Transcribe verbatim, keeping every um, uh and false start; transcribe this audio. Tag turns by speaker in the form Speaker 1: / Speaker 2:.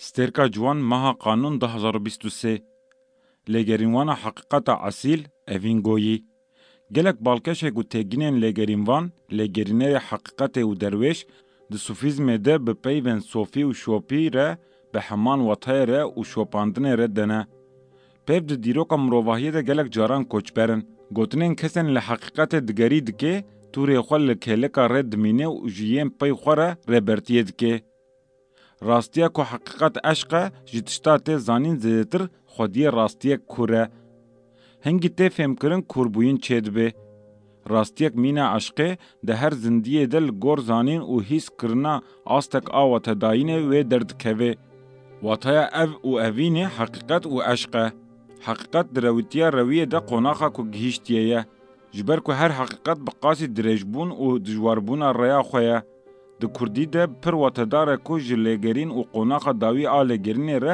Speaker 1: سترکا جوان ماها قانون ده هزار و بیست و سه لگرینوان حقیقت اصیل اوینگویی گلک بالکشه گو تگینن لگرینوان لگرینه حقیقت و درویش ده صوفیزم ده به پیون صوفی و شوپی ره به همان وطای ره و شوپاندن ره دنه. پیو ده دیروکا مروواهی ده گلک جاران کوچبرن. گوتنین کسن لحقیقت دگری دکه توری خوال لکهلکا ره دمینه و جیین پی خوره ره برتیه دکه. راستیه که حقیقت عشقه جتشتا ته زانین زیدتر خودیه راستیه کوره. هنگی ته فهم کرن کوربوین چید به. راستیه مینه عشقه ده هر زندیه دل گور زانین و حیث کرنا آستک آوه تداینه و درد کوه. واتای او و اوینه حقیقت و عشقه. حقیقت درویتیه رویه ده قناخه که گهیشتیه. جبر که هر حقیقت بقاسی درجبون و دجواربون ریا خویه. ده کردی ده پر واتداره که جلگرین و قناخه داوی آلگرین ره